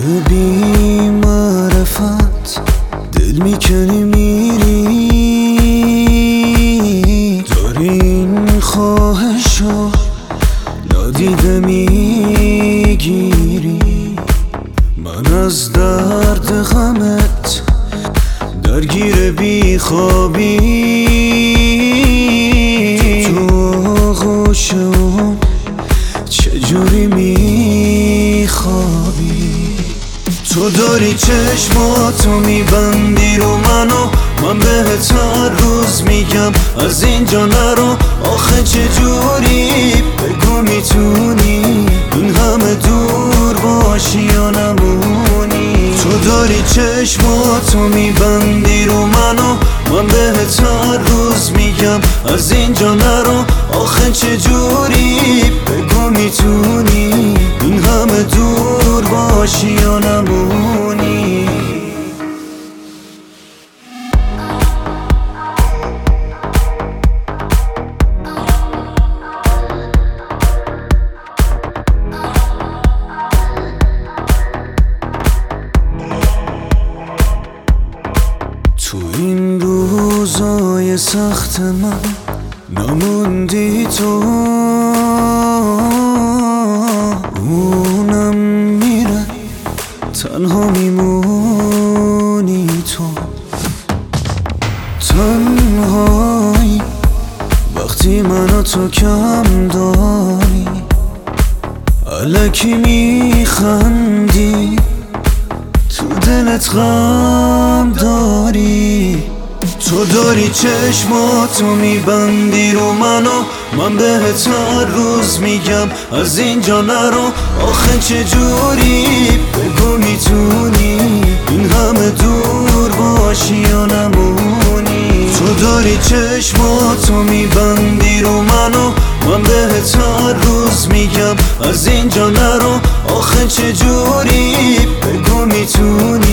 بی معرفت دل میکنی میری، داری این خواهشو نادیده میگیری. من از درد غمت درگیر بی خوابی، تو آغوش اون چجوری میخوابی؟ تو داری چشماتو میبندی رو منو، من بهت هر روز میگم از اینجا نرو. آخه چجوری بگو میتونی این همه دور باشی یا نمونی؟ تو داری چشماتو میبندی رو منو، من بهت هر روز میگم از اینجا نرو. آخه چجوری بگو میتونی این همه دور باشی یا نمونی؟ تو این روزای سخت من نموندی تو، اونم میره تنها میمونی تو. تنهایی وقتی منو تو کم داری، الکی میخندی تو دلت غم داری. تو داری چشماتو میبندی رو منو، من بهت هر روز میگم از اینجا نرو. آخه چجوری بگو میتونی این همه دور باشی یا نمونی؟ تو داری چشماتو میبندی رو منو، من بهت هر روز میگم از اینجا نرو. آخه چجوری بگو میتونی